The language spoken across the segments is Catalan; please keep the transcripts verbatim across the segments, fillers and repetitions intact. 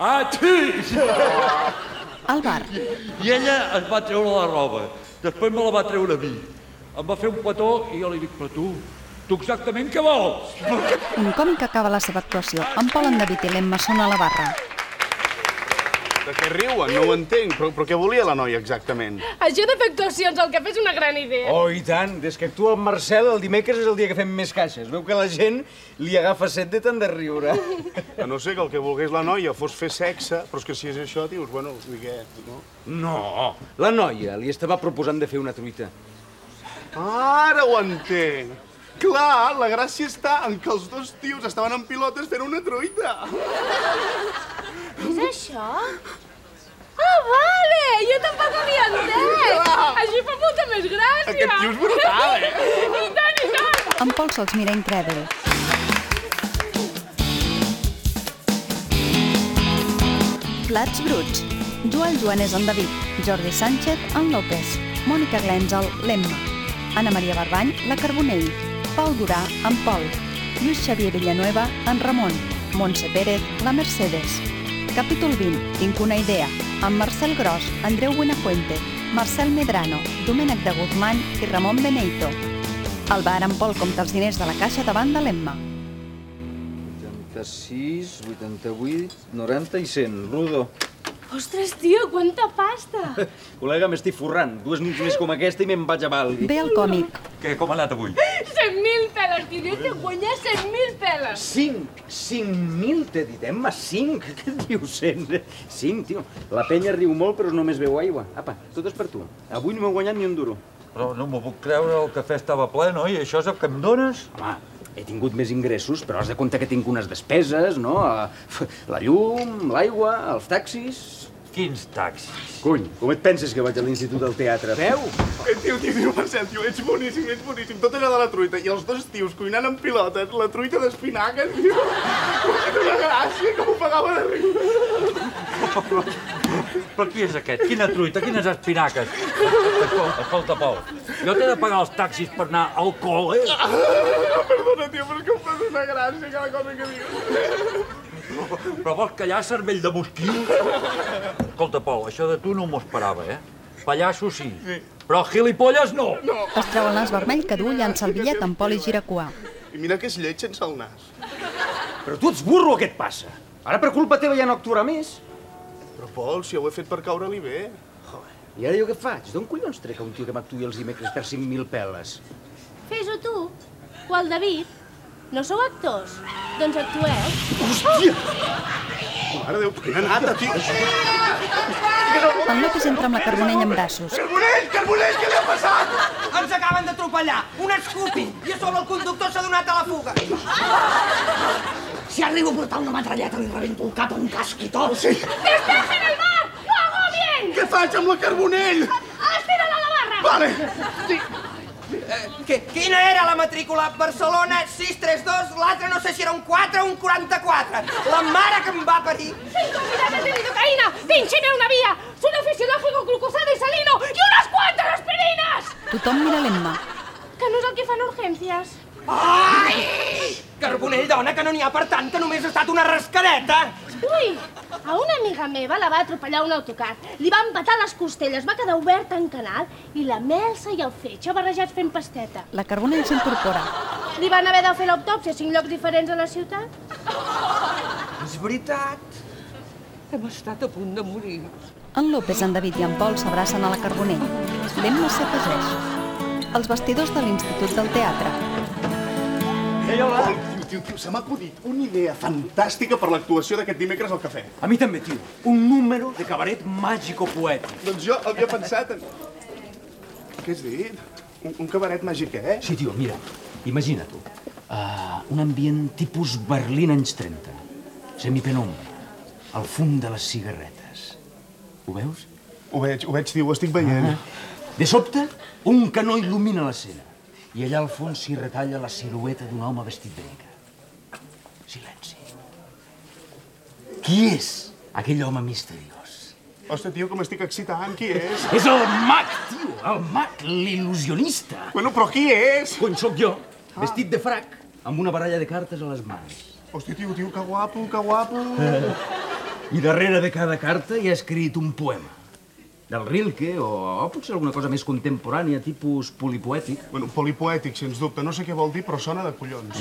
Ah, sí! Al bar. I ella es va treure la roba. Després me la va treure a mi. Em va fer un petó i jo li dic, però tu, tu exactament què vols? Un còmic acaba la seva actuació. En Pol, en David i l'Emma són a la barra. De què riuen? No ho entenc. Però, però què volia la noia exactament? Això de fer actuacions al cafè és una gran idea. Oh, i tant. Des que actua el Marcel, el dimecres és el dia que fem més caixes. Veu que la gent li agafa set de tant de riure. A no ser que el que volgués la noia fos fer sexe, però és que si és això, dius, bueno, i què, no? No, la noia li estava proposant de fer una truita. Ara ho entenc. Clar, la gràcia està en que els dos tios estaven en pilotes fent una truita. És això? Ah, vale! Jo tampoc ho havia entès! Així fa molta més gràcia! Aquest tio és brutal, eh? I tant, i tant! En Pol se'ls mira incrèdul. Plats bruts. Joel Joanés, en David. Jordi Sánchez, en López. Mònica Glènzel, l'Emma. Anna Maria Barbany, la Carbonell. Pau Durà, en Pol. Lluís Xavier Villanueva, en Ramon. Montse Pérez, la Mercedes. Capítol vint. Tinc una idea. Amb Marcel Gros, Andreu Buenafuente, Marcel Medrano, Domènec de Guzmán i Ramon Beneito. Al bar, en Pol compta els diners de la caixa davant de l'Emma. vuitanta-sis, vuitanta-vuit, noranta i cent. Rudo. Ostres, tio, quanta pasta! Col·lega, m'estic forrant. Dues nits més com aquesta i me'n vaig a Bali. Ve el còmic. Què, com ha anat avui? cent mil peles, tio! Jo he guanyar cent mil peles! Cinc! Cinc mil, t'he dit, Emma, cinc! Què et dius, cent? Cinc, tio. La penya riu molt, però només veu aigua. Apa, tot és per tu. Avui no m'he guanyat ni un duro. Però no m'ho puc creure, el cafè estava ple, no? I això és el que em dones? Home, he tingut més ingressos, però has de compte que tinc unes despeses, no? La llum, l'aigua, els taxis... Quins taxis? Cony, com et penses que vaig a l'Institut del Teatre? Veu? Eh, tio, tio, tio, Marcel, tio, ets boníssim, ets boníssim. Tot allò de la truita i els dos tios cuinant en pilotes, la truita d'espinaques, tio. M'ha fet una gràcia que m'ho pagava de riure. Però, però qui és aquest? Quina truita? Quines espinaques? Escolta, escolta, Pol, jo t'he de pagar els taxis per anar al col·le? Ah, perdona, tio, però és que em fas una gràcia cada cosa que dius. Però vols callar, cervell de mosquit? Escolta, Pol, això de tu no m'ho esperava, eh? Pallasso sí, però gilipolles no! Es treu el nas vermell que du, llança el bitllet, en Pol i gira cua. I mira que és lleig sense el nas. Però tu ets burro, què et passa? Ara per culpa teva ja no actuarà més. Però, Pol, si ho he fet per caure-li bé. Joder, i ara jo què faig? D'on collons trec a un tio que m'actuï els dimecres per cinc mil peles? Fes-ho tu, o el David. No sou actors? Doncs actueu. Hòstia! Mare de Déu, quina nata, tio! En López entra amb la Carbonell en braços. Carbonell, Carbonell, què li ha passat? Ens acaben d'atropellar! Un escupi! I a sobre el conductor s'ha donat a la fuga! Si arribo a portar una metralleta, li rebento el cap amb casc i tot. Sí. ¡Despejen el bar! ¡No hago bien! Què faig amb la Carbonell? ¡Estira't a la barra! Vale. Sí. Eh, que, quina era la matrícula? Barcelona sis tres dos, l'altre no sé si era un quatre o un quaranta-quatre. La mare que em va parir. ¡Cinco unidades de lidocaína! ¡Pincheme una vía! ¡Suelo fisiológico, glucosado y salino! ¡Y unas cuantas aspirinas! Tothom mira l'Emma. Que no és el que fan urgències. Ai! Carbonell, dona, que no n'hi ha per tant, que només ha estat una rascadeta. Ui, a una amiga meva la va atropellar un autocar. Li va empatar les costelles, va quedar oberta en canal i la melsa i el fetge barrejats fent pasteta. La Carbonell s'incorpora. Li van haver de fer l'autòpsia a cinc llocs diferents a la ciutat. És veritat. Hem estat a punt de morir. En López, en David i en Pol s'abracen a la Carbonell. L'Emma s'afegeix. Els vestidors de l'Institut del Teatre. Ei, hola. Tio, tio, tio, se m'ha acudit una idea fantàstica per l'actuació d'aquest dimecres al cafè. A mi també, tio. Un número de cabaret màgico-poètic. Doncs jo havia pensat en... Què has dit? Un, un cabaret màgic, eh? Sí, tio, mira, imagina tu. Uh, un ambient tipus Berlín anys trenta. Semipenombra. El fum de les cigarretes. Ho veus? Ho veig, ho veig, tio, ho estic veient. Ah. De sobte, un canó il·lumina l'escena. I allà al fons s'hi retalla la silueta d'un home vestit de negre. Silenci. Qui és aquell home misteriós? Ostres, tio, com estic excitant. Qui és? És el mag, tio. El mag, l'il·lusionista. Bueno, però qui és? Cony, sóc jo, vestit de frac, amb una baralla de cartes a les mans. Hòstia, tio, tio, que guapo, que guapo. I darrere de cada carta hi ha escrit un poema. Del Rilke, o, o potser alguna cosa més contemporània, tipus polipoètic. Bueno, polipoètic, sens dubte. No sé què vol dir, però sona de collons.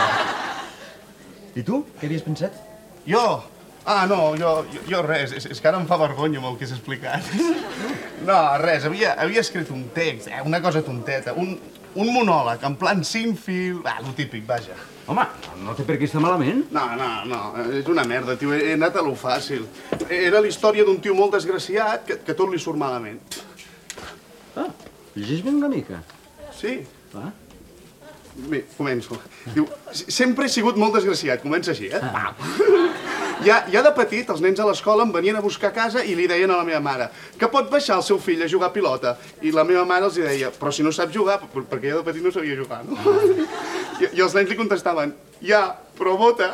I tu? Què havies pensat? Jo? Ah, no, jo, jo, jo res. És, és que ara em fa vergonya amb el que has explicat. No, res. Havia, havia escrit un text, eh, una cosa tonteta. Un, un monòleg, en plan Seinfeld. Ah, lo típic, vaja. Home, no té per què estar malament. No, no, no, és una merda, tio. He anat a lo fàcil. Era la història d'un tio molt desgraciat que, que tot li surt malament. Ah, llegeix-me'n una mica. Sí? Va. Bé, començo. Diu, sempre he sigut molt desgraciat. Comença així, eh? Ah. Ja, ja de petit, els nens a l'escola em venien a buscar a casa i li deien a la meva mare que pot baixar el seu fill a jugar a pilota. I la meva mare els deia, però si no sap jugar, perquè jo de petit no sabia jugar, no? I, i els nens li contestaven, ja, però vota.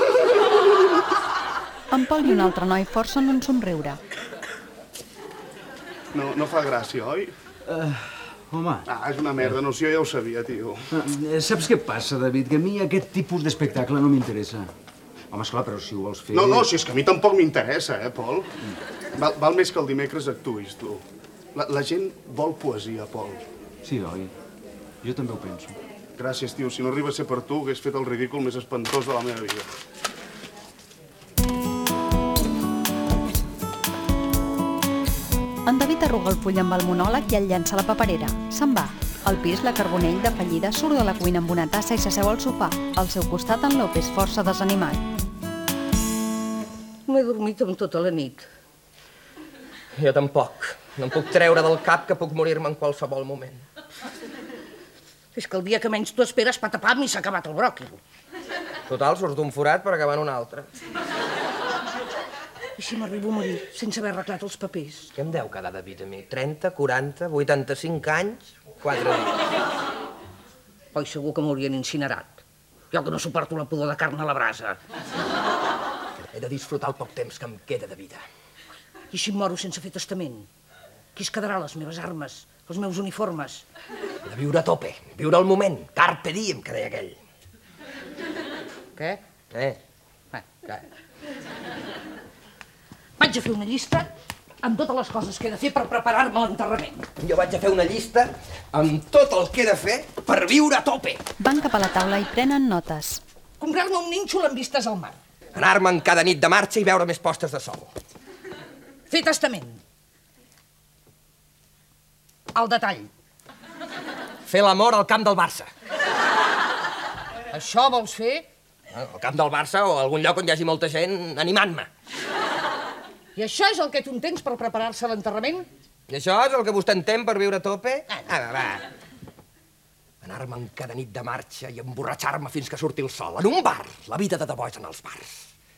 En Pol i un altre noi forcen un somriure. No, no fa gràcia, oi? Uh, home... Ah, és una merda, no, si jo ja ho sabia, tio. Uh, saps què passa, David? Que a mi aquest tipus d'espectacle no m'interessa. Home, esclar, però si ho vols fer... No, no, si és que a mi tampoc m'interessa, eh, Pol? Val, val més que el dimecres actuïs, tu. La, la gent vol poesia, Pol. Sí, oi? Jo també ho penso. Gràcies, tio. Si no arriba a ser per tu, hagués fet el ridícul més espantós de la meva vida. En David arruga el full amb el monòleg i el llença a la paperera. Se'n va. Al pis, la Carbonell, de fallida, surt de la cuina amb una tassa i s'asseu al sofà. Al seu costat, en López, força desanimat. No he dormit amb tota la nit. Jo tampoc. No em puc treure del cap que puc morir-me en qualsevol moment. És que el dia que menys t'ho esperes, patapam, i s'ha acabat el bròquil. Total, surts d'un forat per acabar en un altre. I si m'arribo a morir sense haver arreglat els papers? Què em deu quedar de vida a mi? trenta, quaranta, vuitanta-cinc anys? Quatre dies. Oi, segur que m'haurien incinerat. Jo que no suporto la pudor de carn a la brasa. He de disfrutar el poc temps que em queda de vida. I si em moro sense fer testament? Qui es quedarà les meves armes, els meus uniformes? He de viure a tope, viure el moment. Carpe diem, que deia aquell. Què? Eh? Eh, què? Vaig a fer una llista amb totes les coses que he de fer per preparar-me l'enterrament. Jo vaig a fer una llista amb tot el que he de fer per viure a tope. Van cap a la taula i prenen notes. Comprar-me un nínxol amb vistes al mar. Anar-me'n cada nit de marxa i veure més postes de sol. Fer testament. Al detall. Fer l'amor al camp del Barça. Això vols fer? Al camp del Barça o a algun lloc on hi hagi molta gent animant-me. I això és el que tu entens per preparar-se a l'enterrament? I això és el que vostè entén per viure a tope? Ah, va, va. Anar-me'n cada nit de marxa i emborratxar-me fins que surti el sol. En un bar. La vida de debò és en els bars.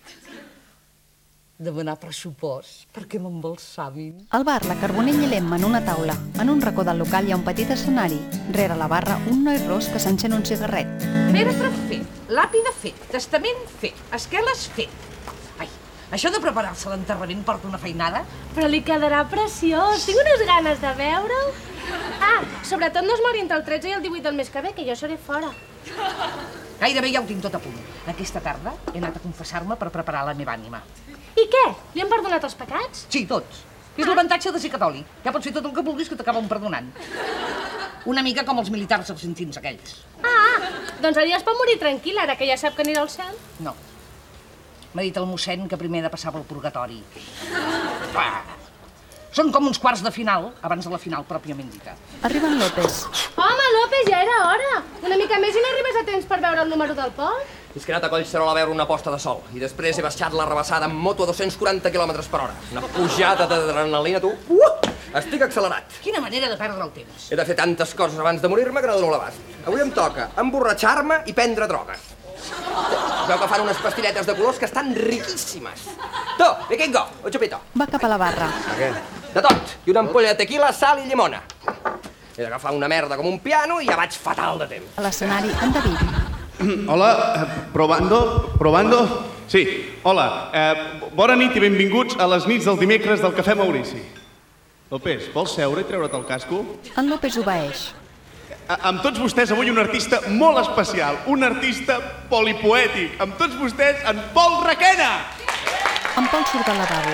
Demanar pressupost perquè m'embalsamin. Al bar, la Carbonell i l'Emma en una taula. En un racó del local hi ha un petit escenari. Rere la barra, un noi ros que s'encén un cigarret. Fèretre fet, làpida fet, testament fet, esqueles fet. Ai, això de preparar-se a l'enterrament porta una feinada? Però li quedarà preciós. Tinc unes ganes de veure'l. Ah, sobretot no es mori entre el tretze i el divuit del mes que ve, que jo seré fora. Gairebé ja ho tinc tot a punt. Aquesta tarda he anat a confessar-me per preparar la meva ànima. I què? Li han perdonat els pecats? Sí, tots. És l'avantatge de ser catòlic. Ja pots fer tot el que vulguis que t'acaben perdonant. Una mica com els militars argentins aquells. Ah, doncs ara ja es pot morir tranquil, ara que ja sap que anirà al cel. No. M'ha dit el mossèn que primer he de passar pel purgatori. Ah. Són com uns quarts de final, abans de la final pròpiament dita. Arriba en López. Home, López, ja era hora. Una mica més i no arribes a temps per veure el número del Pol? És que he anat a Collserola a veure una posta de sol i després he baixat la rebassada amb moto a dos-cents quaranta quilòmetres per hora. Una pujada d'adrenalina, tu. Uh! Estic accelerat. Quina manera de perdre el temps. He de fer tantes coses abans de morir-me que no dono l'abast. Avui em toca emborratxar-me i prendre drogues. Veu que fan unes pastilletes de colors que estan riquíssimes. Tu, vikingo, un xupito. Va cap a la barra. De tot. I una ampolla de tequila, sal i llimona. He d'agafar una merda com un piano i ja vaig fatal de temps. A l'escenari, en David. Hola, eh, probando, probando. Sí, hola. Eh, bona nit i benvinguts a les nits del dimecres del Cafè Maurici. López, vols seure i treure't el casco? En López obeeix. Amb tots vostès avui un artista molt especial, un artista polipoètic. Amb tots vostès, en Pol Requena! En Pol surt del lavabo.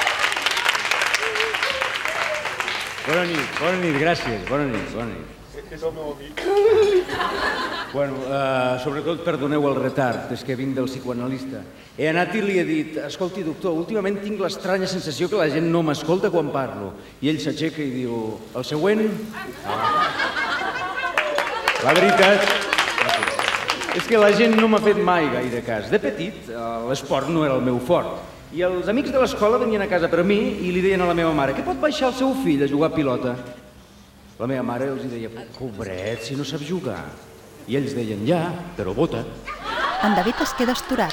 Bona nit, bona nit, gràcies. Bona nit, bona nit. És el meu amic. Bueno, uh, sobretot perdoneu el retard, és que vinc del psicoanalista. He anat i li he dit, escolti, doctor, últimament tinc l'estranya sensació que la gent no m'escolta quan parlo. I ell s'aixeca i diu, el següent? Ah. La veritat és que la gent no m'ha fet mai gaire cas. De petit, l'esport no era el meu fort. I els amics de l'escola venien a casa per mi i li deien a la meva mare que pot baixar el seu fill a jugar a pilota. La meva mare els deia, pobret, si no sap jugar. I ells deien, ja, però vota. En David es queda astorat.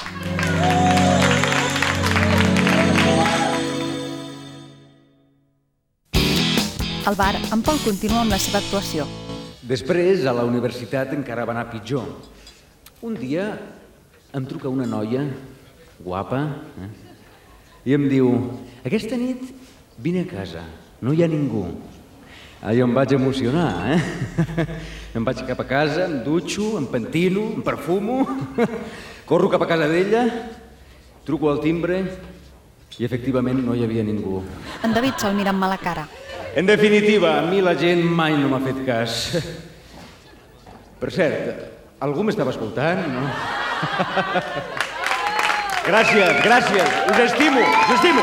Al bar, en Pol continua amb la seva actuació. Després, a la universitat encara va anar pitjor. Un dia em truca una noia, guapa, eh? I em diu, aquesta nit vine a casa, no hi ha ningú. Allò em vaig emocionar, eh? Em vaig cap a casa, em dutxo, em pentino, em perfumo, corro cap a casa d'ella, truco al timbre i efectivament no hi havia ningú. En David se'l mira amb mala cara. En definitiva, a mi la gent mai no m'ha fet cas. Per cert, algú m'estava escoltant, no? Gràcies, gràcies. Us estimo, us estimo.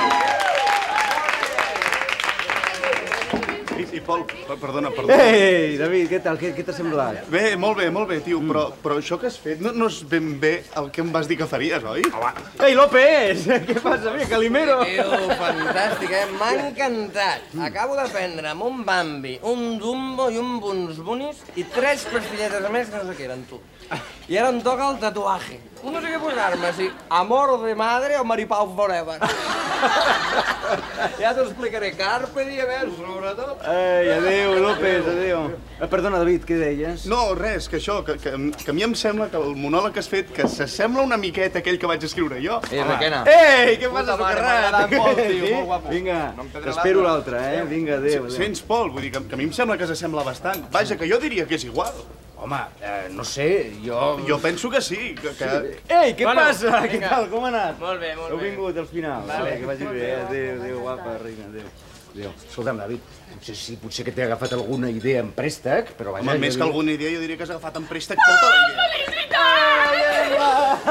Sí, sí, Pol, perdona, perdona. Ei, David, què tal? Què, què t'ha semblat? Bé, molt bé, molt bé, tio, però, però això que has fet no, no és ben bé el que em vas dir que faries, oi? Ei, López! Què passa, bé, Calimero? Tio, fantàstic, eh? M'ha encantat. Acabo de prendre'm un Bambi, un Dumbo i un Buns Bunis i tres pastilletes més que no sé què eren, tu. I ara em toca el tatuatge. No sé què posar-me, si Amor de Madre o Maripau Forever. Ja t'ho explicaré. Carpe diem, sobretot. Ei, adéu, López, adéu. Eh, perdona, David, què deies? No, res, que això, que, que, que a mi em sembla que el monòleg que has fet, que s'assembla una miqueta a aquell que vaig escriure jo. Eh, Requena. Ei, què Puta passa, mare, socarrat? m'ha agradat molt, tio, Sí? molt guapo. Vinga, No em prendré t'espero l'altre. l'altre, eh? Vinga, adéu, adéu. Sents, Pol? Vull dir que, que a mi em sembla que s'assembla bastant. Vaja, que jo diria que és igual. Home, eh, no sé, jo... Jo penso que sí, que... que... Ei, què Bueno, passa? Què vinga. tal, com ha anat? Molt bé, molt Heu bé. vingut al final. Vale. Que vagi bé, eh? Adéu, adéu, guapa, reina, adéu. Adéu. Escolta'm, David, potser sí, potser que t'he agafat alguna idea en préstec, però vaja... Home, més jo que diria- alguna idea, jo diria que has agafat en préstec tota la idea.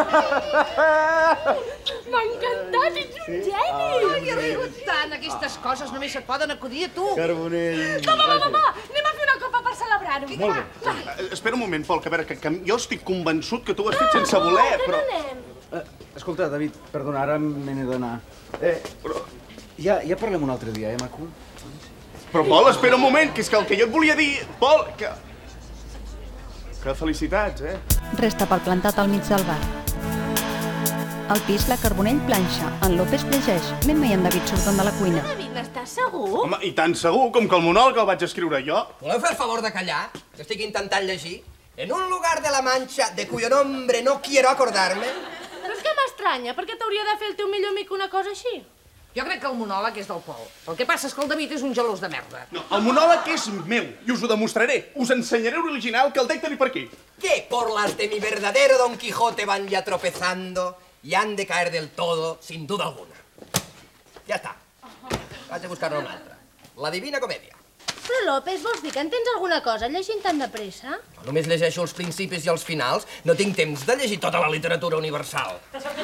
M'ha encantat, ets un geni! Ai, he rigut tant. Aquestes coses només et poden acudir a tu. Carbonell... Va, va, va, va, anem a fer una copa per celebrar-ho. Molt bé. Va, Eh, Espera un moment, Pol, que a veure, que, que jo estic convençut que tu ho has fet sense voler, que però... no anem? Eh, escolta, David, perdona, ara me n'he d'anar. Eh, però... Ja, ja parlem un altre dia, eh, maco? Però, Pol, espera un moment, que és que el que jo et volia dir... Pol, que... Que felicitats, eh? Resta pel plantat al mig del bar. Al pis, la Carbonell planxa, en López llegeix, l'Emma i en David surten de la cuina. David, n'estàs segur? Home, i tan segur com que el monòleg el vaig escriure jo. Voleu fer el favor de callar? Que estic intentant llegir. En un lugar de la Mancha de cuyo nombre no quiero acordarme. Però és que m'estranya, perquè t'hauria de fer el teu millor amic una cosa així. Jo crec que el monòleg és del Pol. El que passa és que el David és un gelós de merda. No, el monòleg és meu, i us ho demostraré. Us ensenyaré l'original, que el dec tenir per aquí. Que por las de mi verdadero Don Quijote van ya tropezando y han de caer del todo, sin duda alguna. Ja està. Vaig a buscar-ne una altra. La Divina Comèdia. Però, López, vols dir que entens alguna cosa llegint tan de pressa? Només llegeixo els principis i els finals. No tinc temps de llegir tota la literatura universal.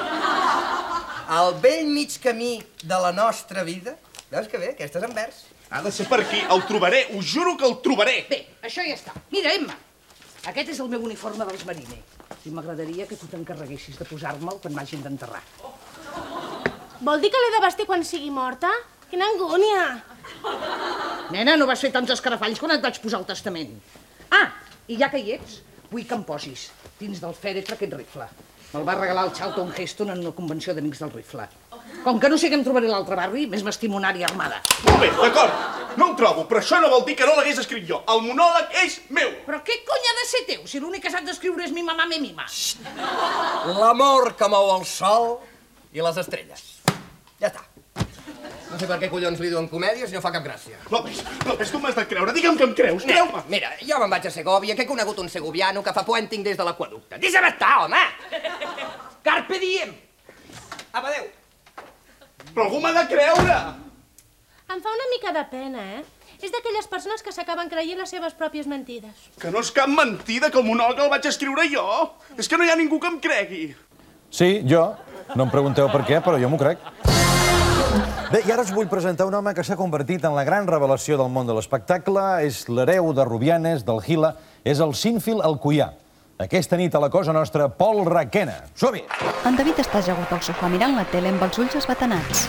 Al vell mig camí de la nostra vida... Veus que bé? Aquesta és en vers. Ha de ser per aquí, el trobaré, us juro que el trobaré. Bé, això ja està. Mira, Emma, aquest és el meu uniforme dels mariner. I m'agradaria que tu t'encarreguessis de posar-me'l quan m'hagin d'enterrar. Vol dir que l'he de vestir quan sigui morta? Quina angúnia! Nena, no vas fer tants escarafalls quan et vaig posar el testament. Ah, i ja que hi ets, vull que em posis dins del fèretre aquest rifle. Me'l va regalar el Charlton Heston en una convenció d'amics del rifle. Com que no sé què em trobaré a l'altre barri, més m'estimo una àrea armada. Molt bé, d'acord. No el trobo, però això no vol dir que no l'hagués escrit jo. El monòleg és meu. Però què cony ha de ser teu, si l'únic que saps d'escriure és mi mamà me mima? L'amor que mou el sol i les estrelles. Ja està. No sé per què collons li diuen comèdia si no fa cap gràcia. López, López, tu m'has de creure. Digue'm que em creus, creu-me. Mira, jo me'n vaig a Segòvia, que he conegut un segoviano que fa puenting des de l'aquaducte. Deixa'm estar, home! Carpe diem! Apa, adéu! Però algú m'ha de creure! Em fa una mica de pena, eh? És d'aquelles persones que s'acaben creient les seves pròpies mentides. Que no és cap mentida, que el monòleg el vaig escriure jo. És que no hi ha ningú que em cregui. Sí, jo. No em pregunteu per què, però jo m'ho crec. Bé, i ara us vull presentar un home que s'ha convertit en la gran revelació del món de l'espectacle. És l'hereu de Rubianes, del Gila. És el Sínfil Alcoià. Aquesta nit a la Cosa Nostra, Pol Requena. Som-hi! En David està ajagut al sofà mirant la tele amb els ulls esbatanats.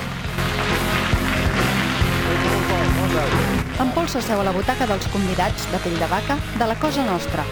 En Pol s'asseu a la butaca dels convidats de pell de vaca de la Cosa Nostra.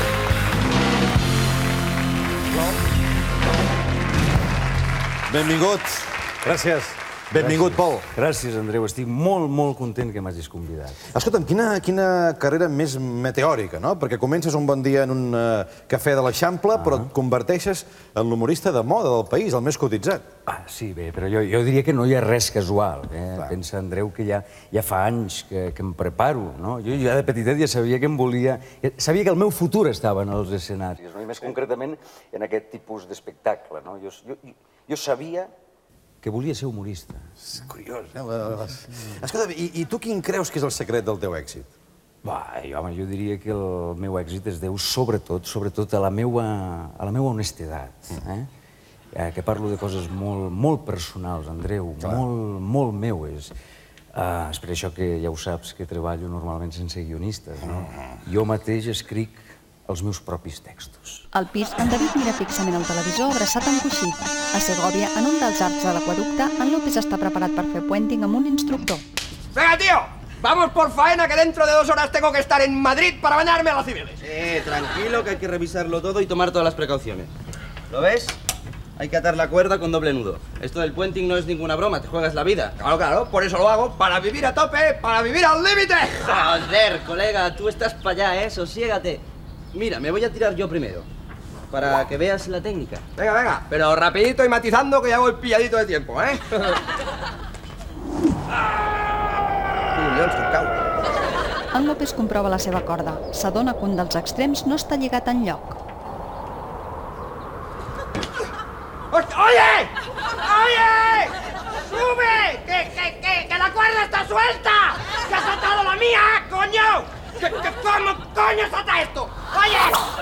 Benvingut. Gràcies. Benvingut, Pol. Gràcies, Andreu. Estic molt, molt content que m'hagis convidat. Escolta'm, quina, quina carrera més meteòrica, no? Perquè comences un bon dia en un uh, cafè de l'Eixample, ah. però et converteixes en l'humorista de moda del país, el més cotitzat. Ah, sí, bé, però jo, jo diria que no hi ha res casual. Eh? Pensa, Andreu, que ja, ja fa anys que, que em preparo, no? Jo ja de petitet ja sabia que em volia... Sabia que el meu futur estava en els escenaris, no? I més concretament en aquest tipus d'espectacle, no? Jo, jo, jo sabia que volia ser humorista. És curiós, eh? Escolta, i, i tu quin creus que és el secret del teu èxit? Bah, jo, home, jo diria que el meu èxit es deu sobretot, sobretot a la meua, a la meua honestedat, eh? Eh, que parlo de coses molt, molt personals, Andreu, Clar. molt, molt meues. Uh, és per això que ja ho saps, que treballo normalment sense guionistes, no? Jo mateix escric els meus propis textos. Al pis, en David mira fixament el televisor abraçat amb coixí. A Segòvia, en un dels arcs de l'aqueducte, en López està preparat per fer puenting amb un instructor. ¡Venga, tío! ¡Vamos por faena, que dentro de dos horas tengo que estar en Madrid para bañarme a las civiles! Eh, tranquilo, que hay que revisarlo todo y tomar todas las precauciones. ¿Lo ves? Hay que atar la cuerda con doble nudo. Esto del puenting no es ninguna broma, te juegas la vida. Claro, claro, por eso lo hago, para vivir a tope, para vivir al límite. Joder, colega, tú estás para allá, ¿eh? Sosiégate. Mira, me voy a tirar yo primero, para que veas la técnica. Venga, venga, pero rapidito y matizando, que ya voy pilladito de tiempo, ¿eh? Collons, que cau. En López comprova la seva corda. S'adona que un dels extrems no està lligat enlloc. ¡Oye! ¡Oye! ¡Sube! ¡Que, que, que, que la cuerda está suelta! ¡Que has atado la mía, coño! ¿Qué, qué, ¿Cómo coño se ata esto? ¡Oye!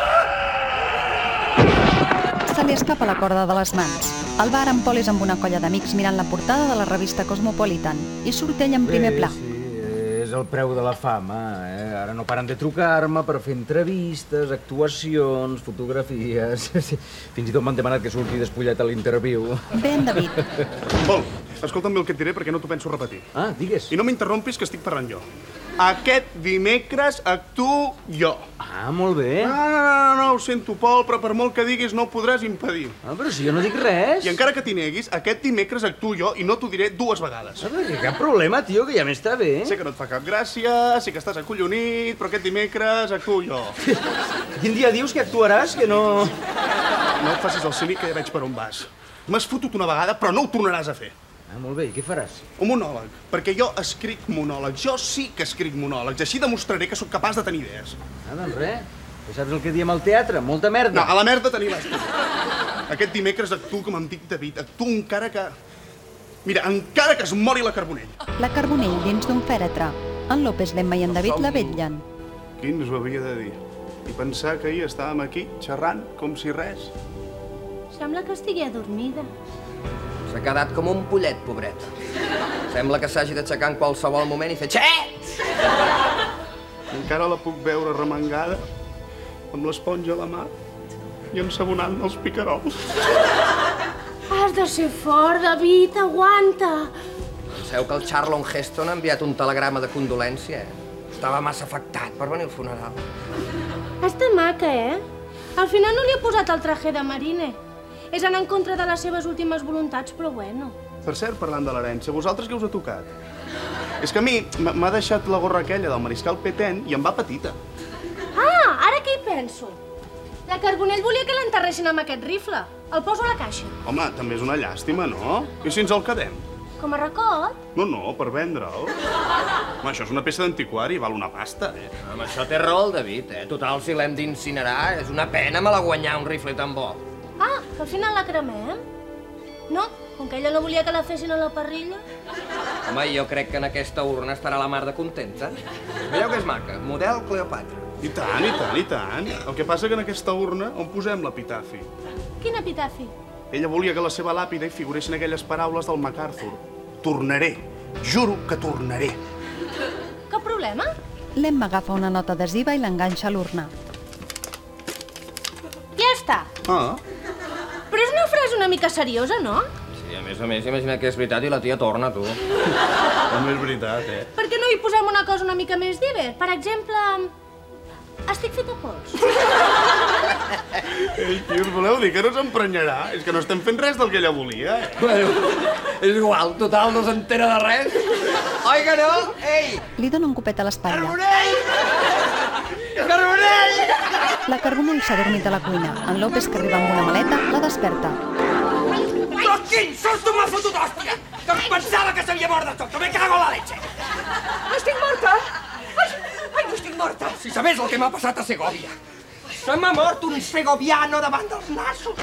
Se li escapa la corda de les mans. Al bar, en Pol és amb una colla d'amics mirant la portada de la revista Cosmopolitan i surt ell en primer pla. Sí, és el preu de la fama, eh? Ara no paren de trucar-me per fer entrevistes, actuacions, fotografies... Fins i tot m'han demanat que surti despullat a l'interviu. Bé, en David. Pol, escolta'm bé el que et diré perquè no t'ho penso repetir. Ah, digues. I no m'interrompis, que estic parlant jo. Aquest dimecres actuo jo. Ah, molt bé. No, no, no, no, ho sento, Pol, però per molt que diguis no ho podràs impedir. Ah, però si jo no dic res. I encara que t'hi neguis, aquest dimecres actuo jo i no t'ho diré dues vegades. Ah, però que cap problema, tio, que ja m'està bé. Sé que no et fa cap gràcia, sé que estàs acollonit, però aquest dimecres actuo jo. Quin dia dius que actuaràs, que no... No et facis el cínic, que ja veig per on vas. M'has fotut una vegada, però no ho tornaràs a fer. Ah, molt bé, i què faràs? Un monòleg, perquè jo escric monòlegs. Jo sí que escric monòlegs, així demostraré que sóc capaç de tenir idees. Ah, doncs res. Ja saps el que diem al teatre? Molta merda. No, a la merda tenir l'estudi. Aquest dimecres actuo com em dic David, actuo encara que... Mira, encara que es mori la Carbonell. La Carbonell dins d'un fèretre. En López, l'Emma i en David la vetllen. Qui ens ho havia de dir? I pensar que ahir estàvem aquí xerrant com si res. Sembla que estigui adormida. S'ha quedat com un pollet, pobret. Sembla que s'hagi d'aixecar en qualsevol moment i fer xet! Encara la puc veure remengada, amb l'esponja a la mà i ensabonant els picarols. Has de ser fort, David, aguanta. Penseu que el Charlton Heston ha enviat un telegrama de condolència, eh? Estava massa afectat per venir al funeral. Està maca, eh? Al final no li ha posat el traje de marine. És anar en contra de les seves últimes voluntats, però bueno. Per cert, parlant de l'herència, vosaltres què us ha tocat? És que a mi m'ha deixat la gorra aquella del mariscal Petén i em va petita. Ah, ara què hi penso? La Carbonell volia que l'enterressin amb aquest rifle. El poso a la caixa. Home, també és una llàstima, no? I si ens el quedem? Com a record? No, no, per vendre'l. Home, això és una peça d'antiquari, val una pasta, eh? Amb això té raó el David, eh? Total, si l'hem d'incinerar, és una pena malaguanyar un rifle tan bo. Ah, que al final la cremem? No, Com que ella no volia que la fessin a la parrilla. Home, jo crec que en aquesta urna estarà la mar de contenta. Veieu que és maca, model Cleopatra. I tant, i tant, i tant. El que passa que en aquesta urna on posem l'epitafi? Quin epitafi? Ella volia que a la seva làpida hi figuressin aquelles paraules del MacArthur. Tornaré. Juro que tornaré. Cap problema? L'Emma agafa una nota adhesiva i l'enganxa a l'urna. Ja està. Ah. Però és una frase una mica seriosa, no? Sí, a més a més, imagina que és veritat i la tia torna, tu. També és veritat, eh? Per què no hi posem una cosa una mica més diver? Per exemple, estic feta pols. Ei, qui us voleu dir que no s'emprenyarà? És que no estem fent res del que ella volia. Bueno, és igual, total, no s'entera de res. Oi que no? Ei! Li dona un copet a l'espatlla. Carbonell! Carbonell! La Carbonell s'ha dormit a la cuina. En López, que arriba amb una maleta, la desperta. Però quin susto m'ha fotut, hòstia! Que em pensava que s'havia mort de tot, que me cago en la leche! Estic morta! Ai, ai, no estic morta! Si sabés el que m'ha passat a Segòvia. Se m'ha mort un segoviano davant dels nassos.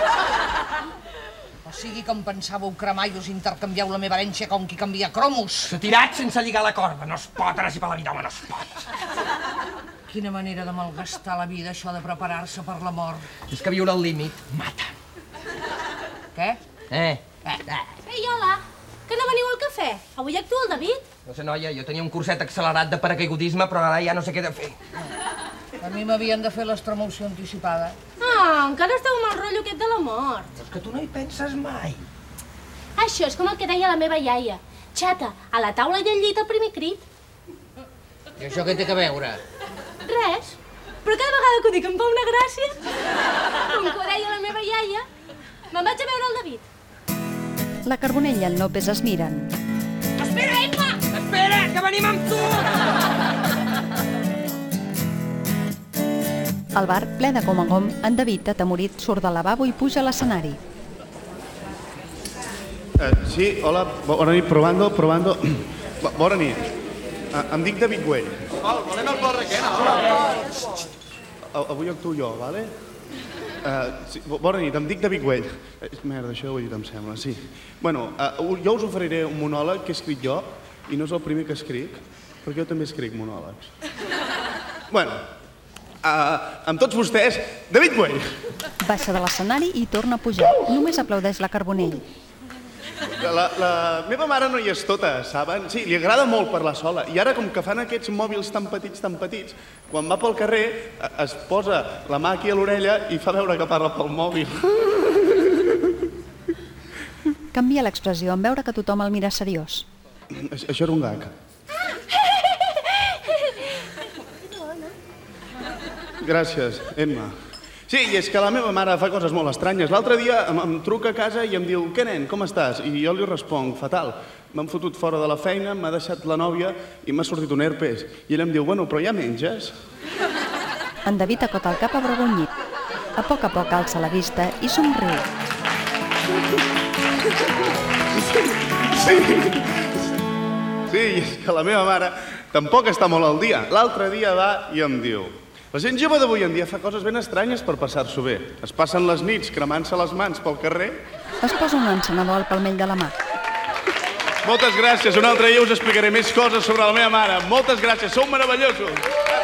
O sigui que em pensàveu cremar i us intercanvieu la meva herència com qui canvia cromos. S'ha tirat sense lligar la corda. No es pot ara si per la vida, home, no es pot. Quina manera de malgastar la vida, això de preparar-se per la mort. És que viure al límit mata. Què? Eh? Eh, eh. Ei, hola, que no veniu al cafè? Avui actua el David. No sé, noia, jo tenia un curset accelerat de paracaigudisme, però ara ja no sé què he de fer. A mi m'havien de fer l'extremoció anticipada. Ah, encara esteu amb el rotllo aquest de la mort. És que tu no hi penses mai. Això és com el que deia la meva iaia. Xata, a la taula i al llit el primer crit. I això què té a veure? Res. Però cada vegada que ho dic em fa una gràcia. Com que ho deia la meva iaia, me'n vaig a veure el David. La Carbonell i en López es miren. Espera, Emma! Espera, que venim amb tu! Al bar, ple de gom a gom, en David, atemorit, surt del lavabo i puja a l'escenari. Uh, sí, hola, bona nit, probando, probando. Bona nit. Uh, em dic David Güell. Pol, volem el Pol Requena. Avui actuo jo, vale? Uh, sí, bona nit, em dic David Güell. Uh, merda, això ho he dit, em sembla, sí. Bueno, uh, jo us oferiré un monòleg que he escrit jo, i no és el primer que escric, perquè jo també escric monòlegs. Bueno, uh, amb tots vostès, David Güell. Baixa de l'escenari i torna a pujar. Només aplaudeix la Carbonell. La, la meva mare no hi és tota, saben? Sí, li agrada molt parlar sola. I ara, com que fan aquests mòbils tan petits, tan petits, quan va pel carrer es posa la mà aquí a l'orella i fa veure que parla pel mòbil. Canvia l'expressió en veure que tothom el mira seriós. Això era un gag. Gràcies, Emma. Sí, i és que la meva mare fa coses molt estranyes. L'altre dia em, em truca a casa i em diu «Què, nen, com estàs?» I jo li responc «Fatal». M'han fotut fora de la feina, m'ha deixat la nòvia i m'ha sortit un herpes. I ell em diu «Bueno, però ja menges?» En David acota el cap avergonyit. A poc a poc alça la vista i somriu. Sí, sí, i és que la meva mare tampoc està molt al dia. L'altre dia va i em diu «La gent jove d'avui en dia fa coses ben estranyes per passar-s'ho bé. Es passen les nits cremant-se les mans pel carrer». Es posa un encenedor al palmell de la mà. Moltes gràcies. Un altre dia us explicaré més coses sobre la meva mare. Moltes gràcies. Sou meravellosos.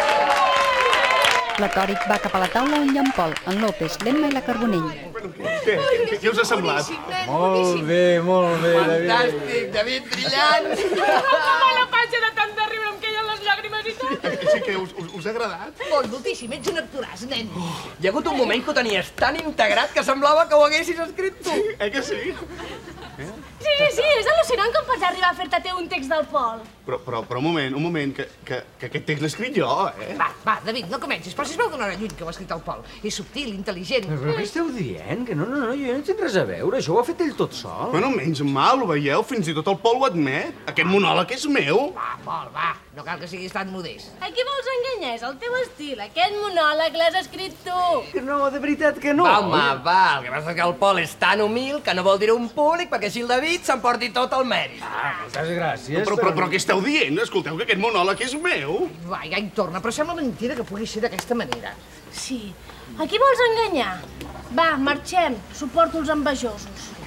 Platòric va cap a la taula on hi ha en Pol, en López, l'Emma i la Carbonell. Què? Què us ha semblat? Molt bé, molt bé, David. Fantàstic, David, brillant. Com a la panxa de tant de riure em queien les llàgrimes i tot. Sí que us, us, us ha agradat? Molt, moltíssim, ets un actoràs, nen. Hi ha hagut un moment que ho tenies tan integrat que semblava que ho haguessis escrit tu. Eh que sí? Sí, sí, és al·lucinant com pots arribar a fer-te teu un text del Pol. Però, però, però un moment, un moment, que, que, que aquest text l'he escrit jo, eh? Va, va, David, no comencis, però si es veu d'una hora lluny que ho ha escrit el Pol. És subtil, intel·ligent. Però què esteu dient? Que no, no, no, jo no tinc res a veure, això ho ha fet ell tot sol. Bueno, menys mal, ho veieu? Fins i tot el Pol ho admet. Aquest monòleg és meu. Va, Pol, va, no cal que siguis tan modest. A qui vols enganyar? És el teu estil. Aquest monòleg l'has escrit tu. Que no, de veritat que no. Va, home, va, el que passa és que el Pol és tan humil que no vol dir-ho en públic perquè així el David s'emporti tot el mèrit. Ah, moltes gràcies. Però, però, però què esteu dient? Escolteu que aquest monòleg és meu. Va, ja hi torna, però sembla mentida que pugui ser d'aquesta manera. Sí. A qui vols enganyar? Va, marxem. Suporto els envejosos.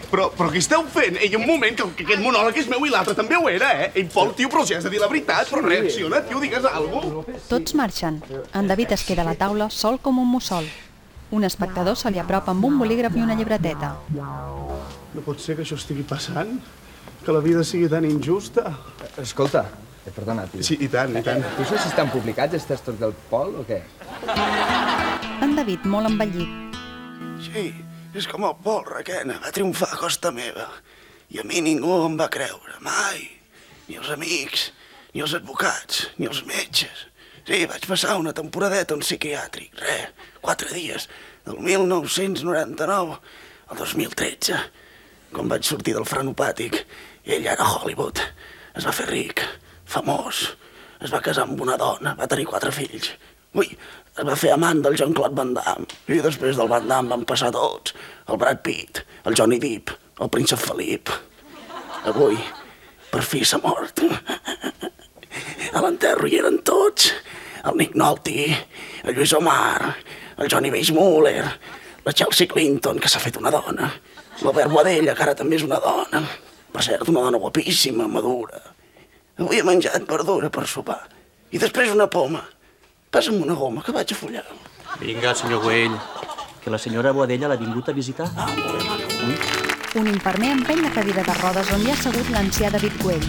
Però, però què esteu fent? Ei, un moment, que, que aquest monòleg és meu i l'altre també ho era, eh? Ei, Pol, tio, però si has de dir la veritat, però reacciona, tio, digues alguna cosa. Tots marxen. En David es queda a la taula sol com un mussol. Un espectador se li apropa amb un bolígraf i una llibreteta. No pot ser que això estigui passant? Que la vida sigui tan injusta? Escolta, eh, perdona, tio. Sí, i tant, i tant. Tu saps si estan publicats els textos del Pol o què? En David, molt envellit. Sí, és com el Pol Requena, va triomfar a costa meva. I a mi ningú em va creure, mai. Ni els amics, ni els advocats, ni els metges. Sí, vaig passar una temporadeta a un psiquiàtric, res, quatre dies, del mil nou-cents noranta-nou al dos mil tretze. Quan vaig sortir del frenopàtic, ell era a Hollywood. Es va fer ric, famós, es va casar amb una dona, va tenir quatre fills. Ui, es va fer amant del Jean-Claude Van Damme. I després del Van Damme van passar tots. El Brad Pitt, el Johnny Depp, el príncep Felip. Avui, per fi s'ha mort. A l'enterro hi eren tots. El Nick Nolte, el Lluís Omar, el Johnny Weissmuller, la Chelsea Clinton, que s'ha fet una dona, l'Albert Boadella, que ara també és una dona. Per cert, una dona guapíssima, madura. Avui he menjat verdura per sopar. I després una poma. Passa'm una goma, que vaig a follar. Vinga, senyor Güell, que la senyora Boadella l'ha vingut a visitar. Ah, molt bé, molt Un infermer empeny la cadira de rodes on hi ha assegut l'ancià David Güell.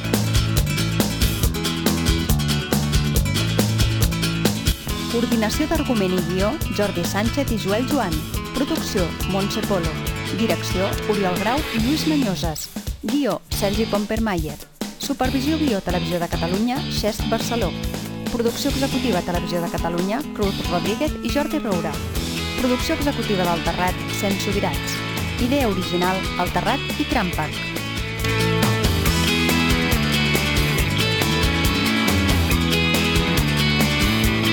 Coordinació d'argument i guió, Jordi Sánchez i Joel Joan. Producció, Montse Polo. Direcció, Oriol Grau i Lluís Mañoses. Guió, Sergi Pompermayer. Supervisió guió Televisió de Catalunya, Xest Barceló. Producció executiva Televisió de Catalunya, Cruz Rodríguez i Jordi Roura. Producció executiva del Terrat, Cent Subirats. Idea original, El Terrat i Crampac.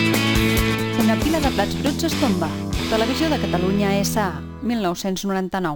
Una pila de plats bruts es tomba. Televisió de Catalunya S A, mil nou-cents noranta-nou.